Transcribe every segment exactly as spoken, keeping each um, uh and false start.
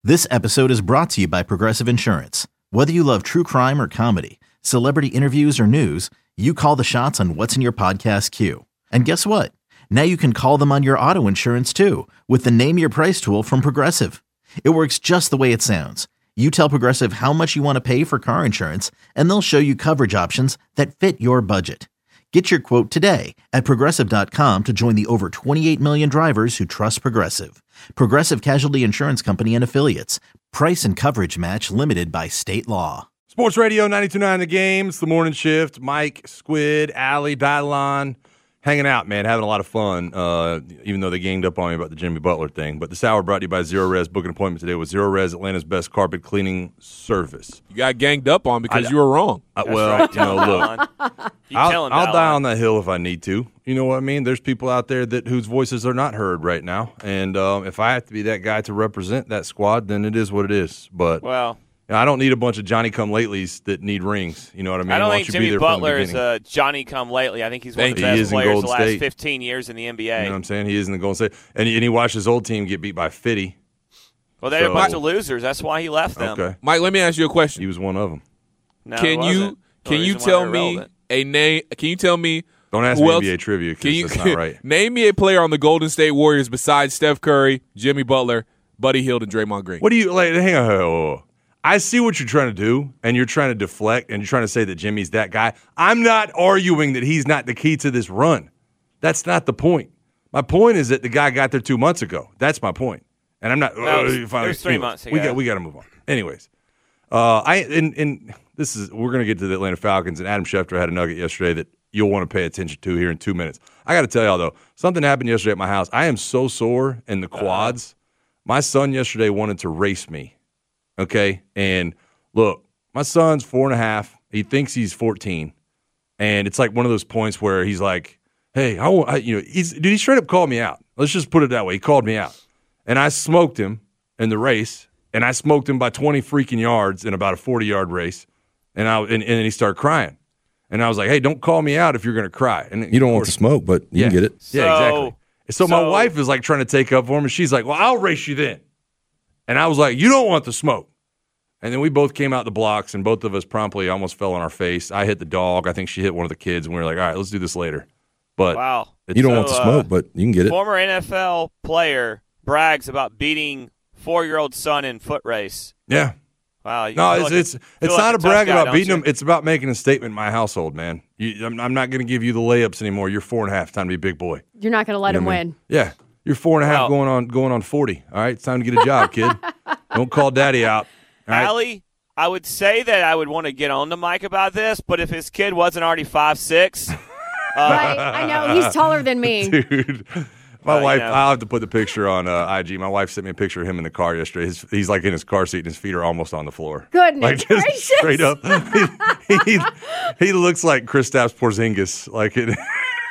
This episode is brought to you by Progressive Insurance. Whether you love true crime or comedy, celebrity interviews or news, you call the shots on what's in your podcast queue. And guess what? Now you can call them on your auto insurance too with the Name Your Price tool from Progressive. It works just the way it sounds. You tell Progressive how much you want to pay for car insurance, and they'll show you coverage options that fit your budget. Get your quote today at Progressive dot com to join the over twenty-eight million drivers who trust Progressive. Progressive Casualty Insurance Company and Affiliates. Price and coverage match limited by state law. Sports Radio ninety-two point nine The Game. It's the morning shift. Mike, Squid, Allie, Dylan, hanging out, man, having a lot of fun, uh, even though they ganged up on me about the Jimmy Butler thing. But this hour brought to you by Zero Res. Book an appointment today with Zero Res, Atlanta's best carpet cleaning service. You got ganged up on because I, you were wrong. Uh, well, right. you know, look, You I'll, tell him, I'll Dylan. die on that hill if I need to. You know what I mean? There's people out there that whose voices are not heard right now. And um, if I have to be that guy to represent that squad, then it is what it is. But Well, I don't need a bunch of Johnny-come-latelys that need rings. You know what I mean? I don't Why think you be Jimmy there from the Butler is beginning? a Johnny-come-lately. I think he's one Thank of the you. He best is in players the Golden last State. fifteen years in the N B A. You know what I'm saying? He is in the Golden State. And, and he watched his old team get beat by fifty. well, they're So- a bunch of losers. That's why he left them. Okay. Mike, let me ask you a question. He was one of them. No, it Can you wasn't. The can you reason why tell they're me relevant. a name? Can you tell me Don't ask who me else- N B A trivia Can because you that's not right. name me a player on the Golden State Warriors besides Steph Curry, Jimmy Butler, Buddy Hield, and Draymond Green? What do you like? Hang on. Hang on, hang on. I see what you're trying to do, and you're trying to deflect, and you're trying to say that Jimmy's that guy. I'm not arguing that he's not the key to this run. That's not the point. My point is that the guy got there two months ago. That's my point. And I'm not. No, it was- uh, fine. it was three Anyways, months We ago. got. We got to move on. Anyways, uh, I and and this is we're going to get to the Atlanta Falcons, and Adam Schefter had a nugget yesterday that you'll want to pay attention to here in two minutes. I got to tell y'all though, something happened yesterday at my house. I am so sore in the quads. Uh-huh. My son yesterday wanted to race me. Okay, and look, my son's four and a half. He thinks he's fourteen, and it's like one of those points where he's like, "Hey, I want," I, you know, he's dude. He straight up called me out. Let's just put it that way. He called me out, and I smoked him in the race, and I smoked him by twenty freaking yards in about a forty-yard race, and I and, and then he started crying, and I was like, "Hey, don't call me out if you're going to cry." And You don't of want course- to smoke, but you Yeah. can get it. Yeah, So- exactly. So, my so- wife is like trying to take up for him, and she's like, "Well, I'll race you then," and I was like, "You don't want the smoke." And then we both came out the blocks, and both of us promptly almost fell on our face. I hit the dog. I think she hit one of the kids, and we were like, all right, let's do this later. But Wow. You don't So, want to uh, smoke, but you can get it. Former N F L player brags about beating four-year-old son in foot race. yeah. Wow. You No, feel it's like it's feel it's like not a tough brag guy, about don't beating you? them. It's about making a statement in my household, man. You, I'm, I'm not going to give you the layups anymore. You're four and a half. Time to be a big boy. You're not going to let You him know what I win. mean? Yeah. You're four and a half Well- going on going on forty. All right. It's time to get a job, kid. Don't call daddy out. All right? Allie, I would say that I would want to get on to Mike about this, but if his kid wasn't already five six, Right? I know. He's taller than me. Dude, my Uh, you wife, know. I'll have to put the picture on uh, I G. My wife sent me a picture of him in the car yesterday. His, he's like in his car seat and his feet are almost on the floor. Goodness Like just gracious. straight up. he, he, he looks like Kristaps Porzingis like in,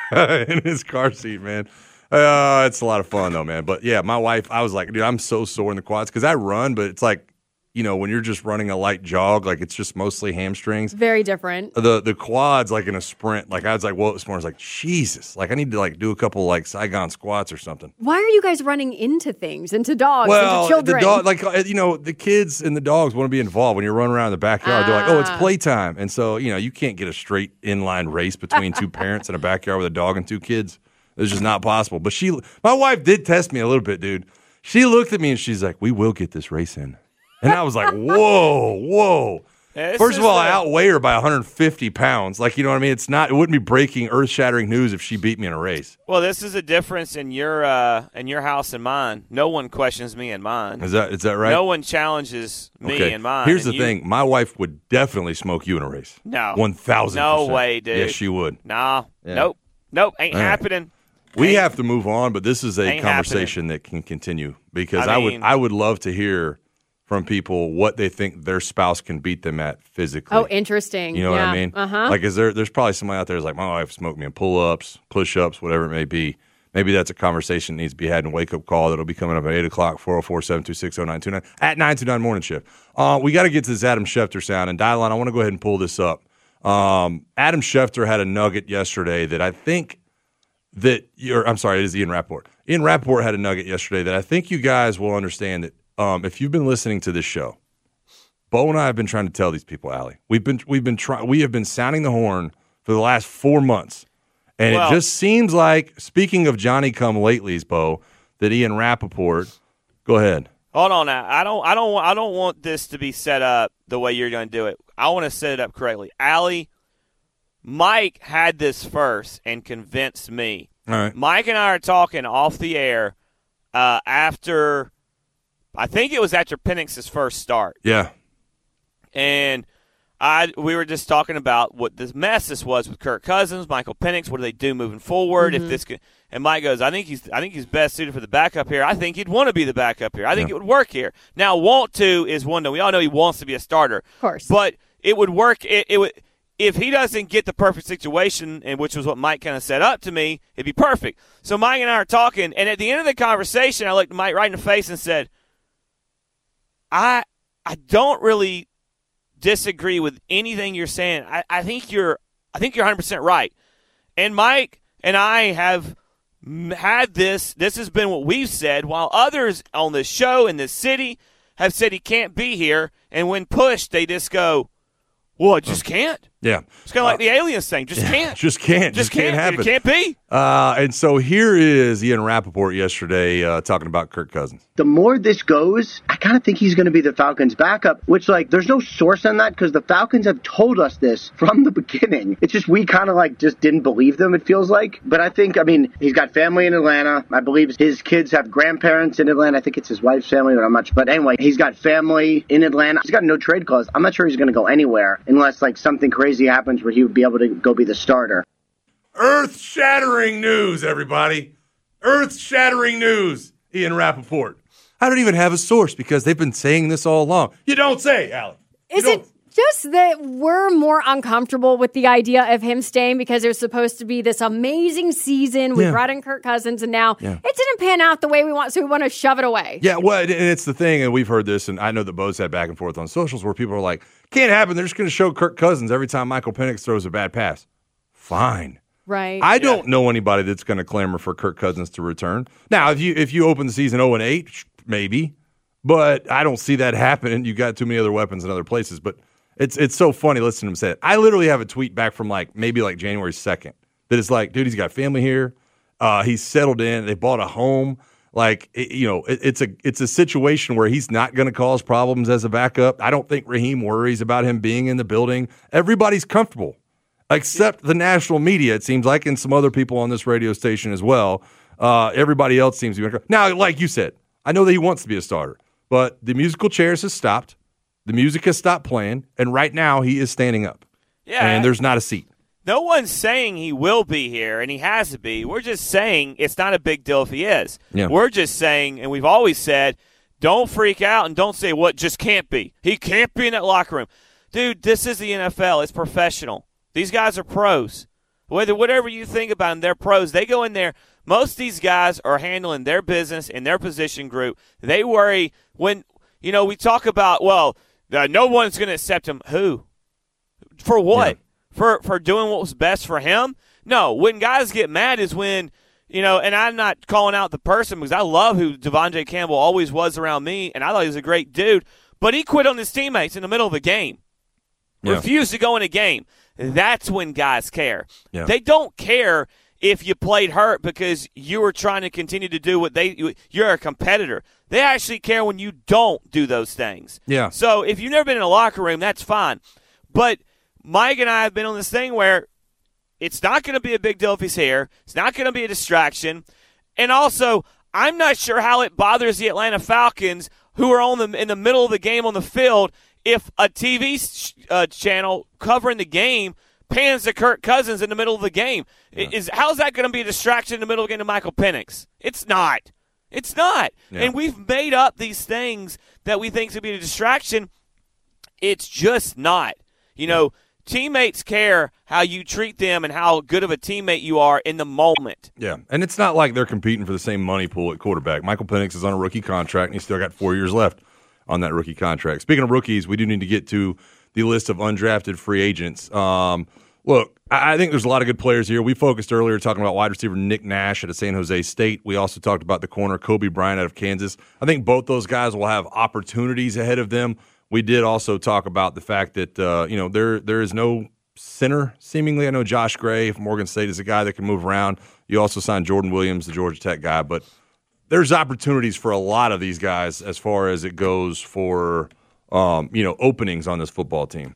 in his car seat, man. Uh, it's a lot of fun though, man. But yeah, my wife, I was like, dude, I'm so sore in the quads because I run, but it's like, you know, when you're just running a light jog, like it's just mostly hamstrings. Very different. The the quads, like in a sprint, like I was like, well, this morning I was like, Jesus, like I need to like do a couple like Saigon squats or something. Why are you guys running into things, into dogs, Well, into children? the dog, like uh, you know, the kids and the dogs want to be involved when you're running around in the backyard. They're like, oh, it's Ah. playtime, and so you know, you can't get a straight inline race between two parents in a backyard with a dog and two kids. It's just not possible. But she, my wife, did test me a little bit, dude. She looked at me and she's like, "We will get this race in." And I was like, whoa, whoa. Yeah, this First of is all, I the- outweigh her by one hundred fifty pounds. Like, you know what I mean? It's not, it wouldn't be breaking, earth-shattering news if she beat me in a race. Well, this is a difference in your uh, in your house and mine. No one questions me in mine. Is that is that right? No one challenges me okay. in mine. Here's and the you- thing. My wife would definitely smoke you in a race. No. one thousand percent. No way, dude. Yes, she would. Nah. Yeah. Nope. Nope. Ain't All right. happening. We Ain't- have to move on, but this is a Ain't conversation that can continue because I I, would mean- I would love to hear from people what they think their spouse can beat them at physically. Oh, interesting. You know yeah. what I mean? Uh-huh. Like, is there? There's probably somebody out there who's like, my wife smoked me in pull-ups, push-ups, whatever it may be. Maybe that's a conversation that needs to be had in a wake-up call that'll be coming up at eight o'clock, four oh four, seven two six, oh nine two nine, at nine two nine Morning Shift. Uh, we got to get to this Adam Schefter sound. And, Dylan, I want to go ahead and pull this up. Um, Adam Schefter had a nugget yesterday that I think that – you're. I'm sorry, it is Ian Rappaport. Ian Rappaport had a nugget yesterday that I think you guys will understand that um, if you've been listening to this show, Bo and I have been trying to tell these people, Allie, we've been we've been trying we have been sounding the horn for the last four months, and well, it just seems like, speaking of Johnny come latelys, Bo, that Ian Rappaport. Go ahead. Hold on now. I don't I don't I don't want this to be set up the way you're going to do it. I want to set it up correctly. Allie, Mike had this first and convinced me. All right. Mike and I are talking off the air uh, after, I think it was after Penix's first start. Yeah. And I we were just talking about what this mess this was with Kirk Cousins, Michael Penix. What do they do moving forward? Mm-hmm. If this could, and Mike goes, I think he's I think he's best suited for the backup here. I think he'd want to be the backup here. I think yeah. it would work here. Now, want to is one that we all know he wants to be a starter. Of course. But it would work. It, it would if he doesn't get the perfect situation, and which was what Mike kind of set up to me, it'd be perfect. So Mike and I are talking, and at the end of the conversation, I looked Mike right in the face and said, I I don't really disagree with anything you're saying. I, I think you're I think you're one hundred percent right. And Mike and I have had this. This has been what we've said, while others on this show in this city have said he can't be here. And when pushed, they just go, well, it just can't. Yeah. It's kind of uh, like the aliens thing. Just yeah, can't. Just can't. Just, just can't, can't happen. It can't be. Uh, and so here is Ian Rappaport yesterday uh, talking about Kirk Cousins. The more this goes, I kind of think he's going to be the Falcons' backup, which, like, there's no source on that because the Falcons have told us this from the beginning. It's just we kind of, like, just didn't believe them, it feels like. But I think, I mean, he's got family in Atlanta. I believe his kids have grandparents in Atlanta. I think it's his wife's family, but I'm not sure. But anyway, he's got family in Atlanta. He's got no trade clause. I'm not sure he's going to go anywhere unless, like, something crazy happens where he would be able to go be the starter. Earth-shattering news, everybody. Earth-shattering news, Ian Rappaport. I don't even have a source because they've been saying this all along. You don't say, Alan. Is it just that we're more uncomfortable with the idea of him staying because there's supposed to be this amazing season. We yeah. brought in Kirk Cousins, and now yeah. it didn't pan out the way we want, so we want to shove it away. Yeah, well, and it's the thing, and we've heard this, and I know that Bo's had back and forth on socials where people are like, can't happen. They're just going to show Kirk Cousins every time Michael Penix throws a bad pass. Fine. Right. I don't yeah. know anybody that's going to clamor for Kirk Cousins to return. Now, if you if you open the season oh and eight, maybe, but I don't see that happening. You got too many other weapons in other places. But it's it's so funny listening to him say it. I literally have a tweet back from like maybe like January second that is like, dude, he's got family here. Uh, he's settled in. They bought a home. Like it, you know, it, it's a it's a situation where he's not going to cause problems as a backup. I don't think Raheem worries about him being in the building. Everybody's comfortable. Except the national media, it seems like, and some other people on this radio station as well. Uh, everybody else seems to be. Now, like you said, I know that he wants to be a starter, but the musical chairs has stopped. The music has stopped playing, and right now he is standing up. Yeah, and there's not a seat. No one's saying he will be here, and he has to be. We're just saying it's not a big deal if he is. Yeah. We're just saying, and we've always said, don't freak out and don't say what just can't be. He can't be in that locker room. Dude, this is the N F L. It's professional. These guys are pros. Whether whatever you think about them, they're pros. They go in there. Most of these guys are handling their business in their position group. They worry when, you know, we talk about, well, uh, no one's going to accept him. Who? For what? Yeah. For for doing what was best for him? No. When guys get mad is when, you know, and I'm not calling out the person because I love who Devontae Campbell always was around me, and I thought he was a great dude. But he quit on his teammates in the middle of a game. Yeah. Refused to go in a game. That's when guys care. Yeah. They don't care if you played hurt because you were trying to continue to do what they – you're a competitor. They actually care when you don't do those things. Yeah. So if you've never been in a locker room, that's fine. But Mike and I have been on this thing where it's not going to be a big deal if he's here. It's not going to be a distraction. And also, I'm not sure how it bothers the Atlanta Falcons who are on the in the middle of the game on the field if a T V uh, channel covering the game pans to Kirk Cousins in the middle of the game. Yeah. Is how's that going to be a distraction in the middle of the game to Michael Penix? It's not. It's not. Yeah. And we've made up these things that we think should be a distraction. It's just not. You know, teammates care how you treat them and how good of a teammate you are in the moment. Yeah, and it's not like they're competing for the same money pool at quarterback. Michael Penix is on a rookie contract, and he's still got four years left on that rookie contract. Speaking of rookies, we do need to get to the list of undrafted free agents. Um, Look, I think there's a lot of good players here. We focused earlier talking about wide receiver Nick Nash out of San Jose State. We also talked about the corner Kobe Bryant out of Kansas. I think both those guys will have opportunities ahead of them. We did also talk about the fact that uh, you know there there is no center seemingly. I know Josh Gray from Morgan State is a guy that can move around. You also signed Jordan Williams, the Georgia Tech guy, but there's opportunities for a lot of these guys as far as it goes for um, you know openings on this football team.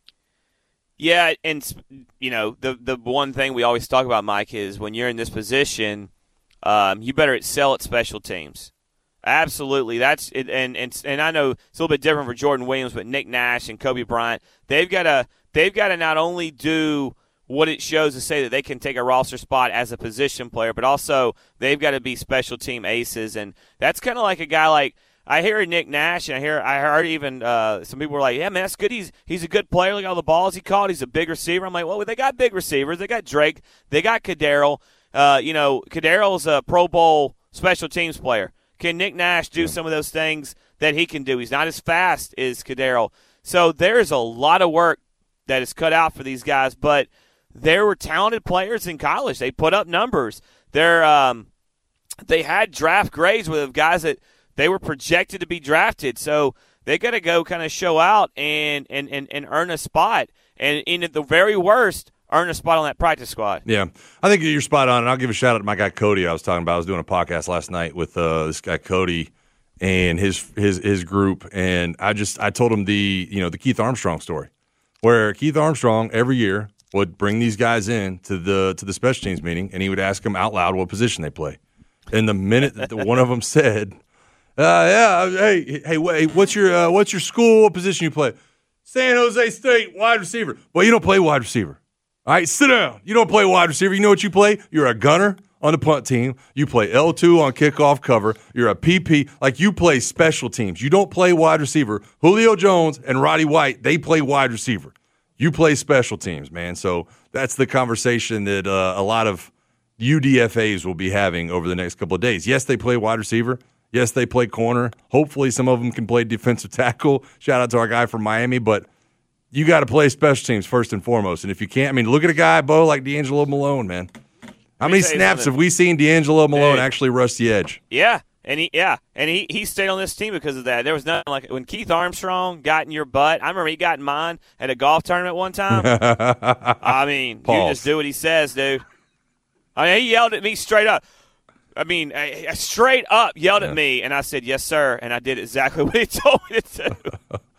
Yeah, and you know the the one thing we always talk about, Mike, is when you're in this position, um, you better excel at special teams. Absolutely, that's it, and and and I know it's a little bit different for Jordan Williams, but Nick Nash and Kobe Bryant, they've got to they've got to not only do what it shows to say that they can take a roster spot as a position player, but also they've got to be special team aces, and that's kind of like a guy like. I hear Nick Nash, and I hear I heard even uh, some people were like, "Yeah, man, that's good. He's he's a good player. Look at all the balls he caught. He's a big receiver." I'm like, "Well, they got big receivers. They got Drake. They got Kadarius. Uh, you know, Kadarius's a Pro Bowl special teams player. Can Nick Nash do some of those things that he can do? He's not as fast as Kadarius. So there's a lot of work that is cut out for these guys. But there were talented players in college. They put up numbers. They're um, they had draft grades with guys that." They were projected to be drafted, so they got to go kind of show out and, and, and, and earn a spot. And in at the very worst, earn a spot on that practice squad. Yeah, I think you're spot on. And I'll give a shout out to my guy Cody. I was talking about. I was doing a podcast last night with uh, this guy Cody and his his his group, and I just I told him the you know the Keith Armstrong story, where Keith Armstrong every year would bring these guys in to the to the special teams meeting, and he would ask them out loud what position they play. And the minute that one of them said. Uh, yeah. Hey, hey, wait, what's your uh, what's your school? What position you play? San Jose State, wide receiver. Well, you don't play wide receiver. All right, sit down. You don't play wide receiver. You know what you play? You're a gunner on the punt team. You play L two on kickoff cover. You're a P P. Like you play special teams. You don't play wide receiver. Julio Jones and Roddy White, they play wide receiver. You play special teams, man. So that's the conversation that uh, a lot of U D F As will be having over the next couple of days. Yes, they play wide receiver. Yes, they play corner. Hopefully some of them can play defensive tackle. Shout out to our guy from Miami. But you got to play special teams first and foremost. And if you can't, I mean, look at a guy, Bo, like D'Angelo Malone, man. How many snaps have we seen D'Angelo Malone hey. actually rush the edge? Yeah, and he yeah, and he, he stayed on this team because of that. There was nothing like when Keith Armstrong got in your butt. I remember he got in mine at a golf tournament one time. I mean, Pause. You just do what he says, dude. I mean, he yelled at me straight up. I mean, I, I straight up yelled yeah. at me, and I said, yes, sir, and I did exactly what he told me to do.